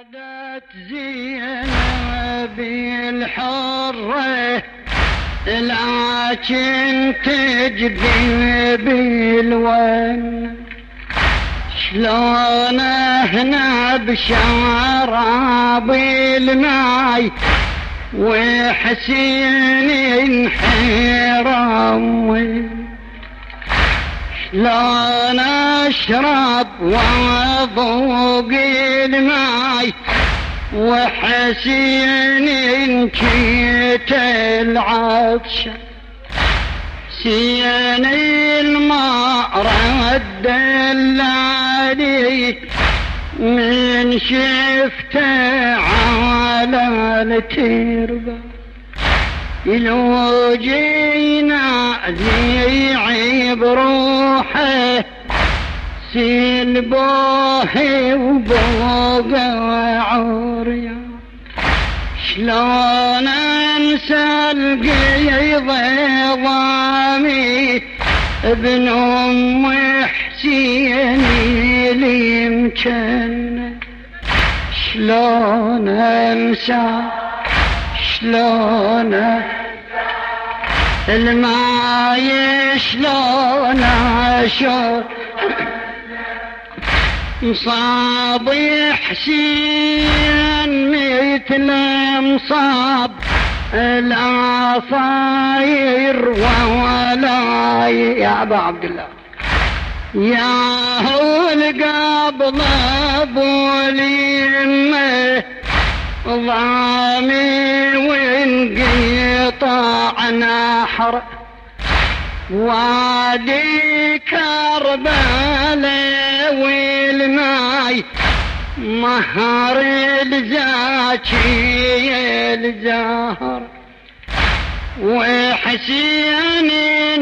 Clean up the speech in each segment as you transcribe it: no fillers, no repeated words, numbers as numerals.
نادت زينب الحرة لكن تجذب الون، شلون هنا بشراب الماي وحسين انحرم، شلون اشرب وضوق الماي وحسين انكيت العطش، حسين الماء رد الليل من شفته على التربة، لو جينا ذيعي بروحه سلبوه وبوقه عريا، شلون انسى القيض ضامي ابن ام حسين اللي مكنه، شلون انسى شلون الماي شلون اشوف مصاب حسين مثل مصاب العصاير ولا يا ابا عبد الله، يا هو القبض ابو اليمه ضامي وانقطع نحر، وادي كربلاء والماي مهر الزاكي الزهر، وحسين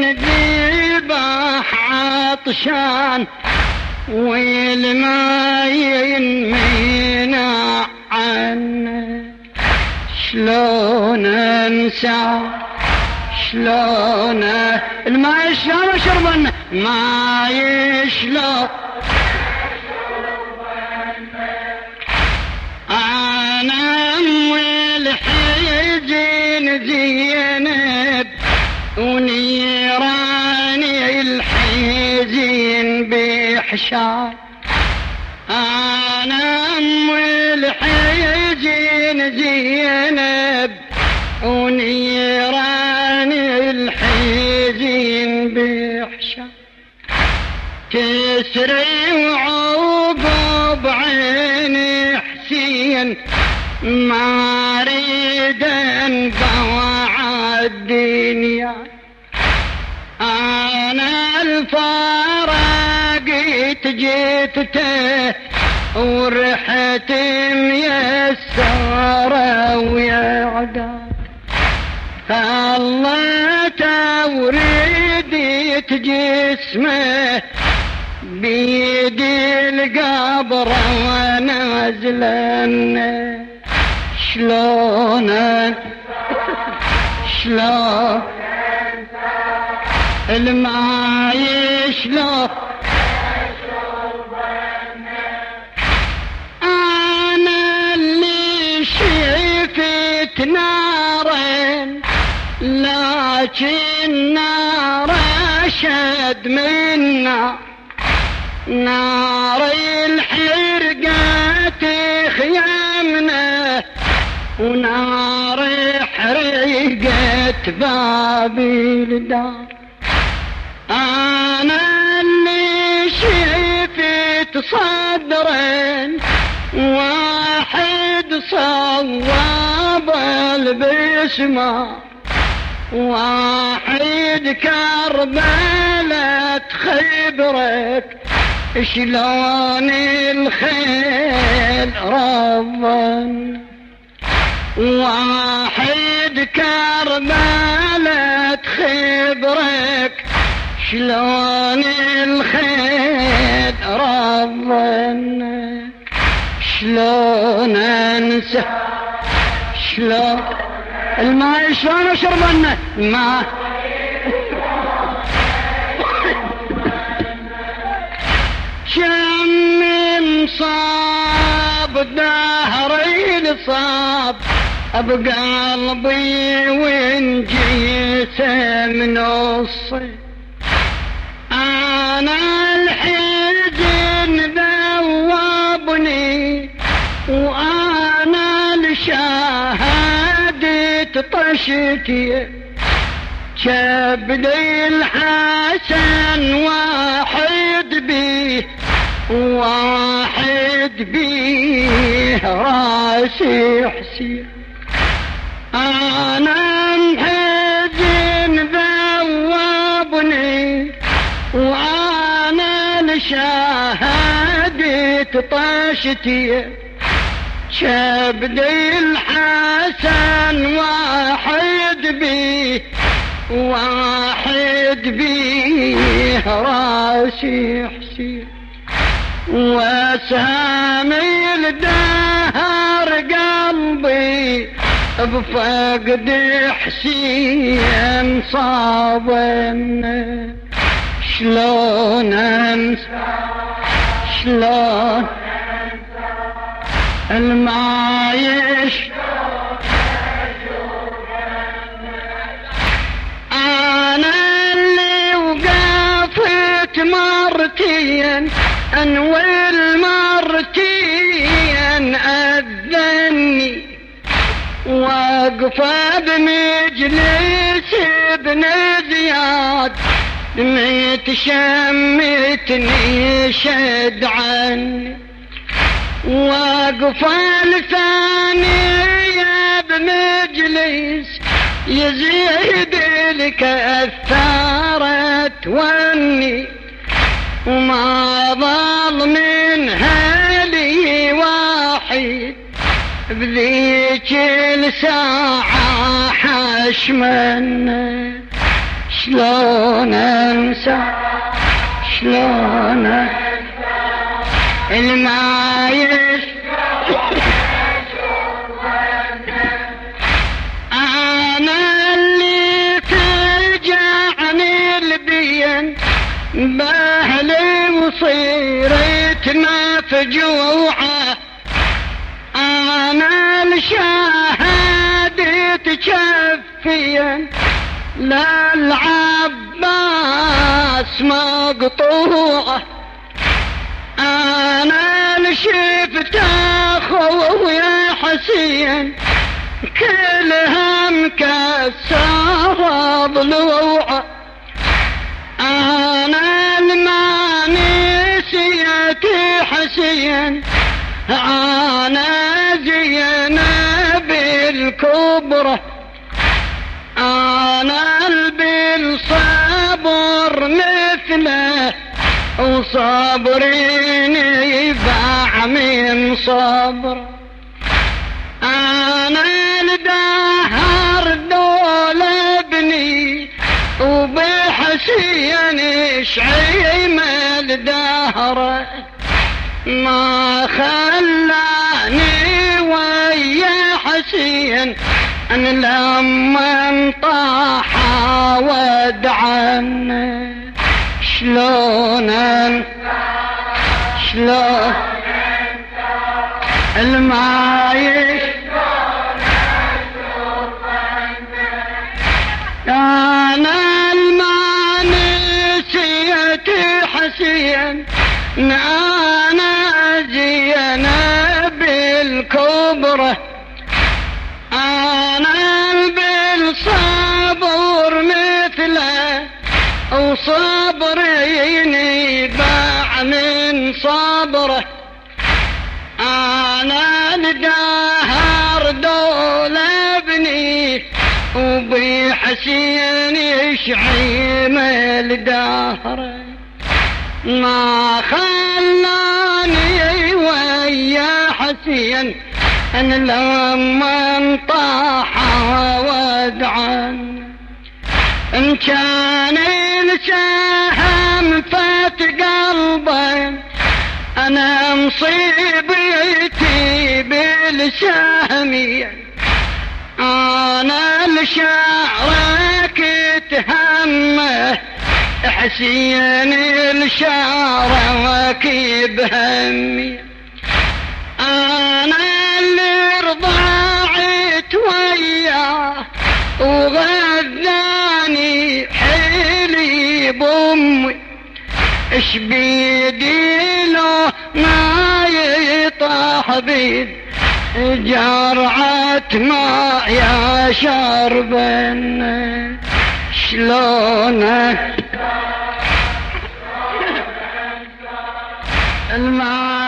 ذبح عطشان والماي ينمنع عنه، شلون انسى شلون الماء شلون شربنا ما يشلون انا ام الحزن زينب ونيراني الحزن بحشار، انا ام الحزن زينب ونيراني الحزن بحشار، تسري وعقب عيني حسين ما اريد انقوع الدنيا، انا الفارق جيته ورحت ميسره ويا عداد، خلت وريدت جسمه بيدي القبر ونازلن، شلون شلون الماي شلون انا اللي شفت نارا لكن نار اشد من نار الحرقة خيامنا، ونار حرقت باب الدار، انا اللي شفت صدرا واحد صواب البسمة، واحد كربلة خبرك شلون الخيل رضن، واحد كربلة خبرك شلون الخيل رضن، شلون انسى شلون الماء شلون شربنا ما كم من صاب دهري الصاب بقلبي وإن جيت من نصي. أنا الحزن ذوبني وأنا لشهادة طشتي كبدي الحسن واحد بيه راسي حسين. أنا الحزن ذوبني وأنا لشهادة طشتي كبدي الحسن واحد بيه راسي حسين. وسامي الدهر قلبي بفقد حسين صابني. شلون انسى شلون المعايش انا اللي وقفت مرتين والمرتين اذني واقفة بمجلس ابن زياد متشمتني شد عني. واقفة الثانية بمجلس يزيد لك أثارت وني وما ظل من هالي واحد بذيك الساعة حشمنا. شلون انسى شلون المعايش انا اللي ترجعني البين باهلي وصيرت مفجوعة. انا الشهادة كفيا لا العباس مقطوعة. انا شفت اخويا حسين كلها مكسرة ضلوعة. انا ما نسيت حسين انا زينب الكبرى. انا بالصبر مثله وصبرين يباع من صبر. انا الدهر دول ابني وبحسين شعيم الدهر ما خلاني ويا حسين أن لما انطاح ودعنا. شلون المعايش أنا المعنسية حسين أنا زينب الكبرى. أنا بالصبر مثله وصبريني باع من صبره. أنا الدهر دول ابني وبحسين يشعيم الدهر ما خلاني ويا حسين أن لما انطاح ودعا. إن كان السهم فات قلبي أنا مصيبتي بالسهمية. أنا لشعرك تهمه حسين لشعرك بهمي. وغذاني حيلي بأمي، اش بيدي لو ما يطاح بيد جرعة ما يا شربن شلونك الماء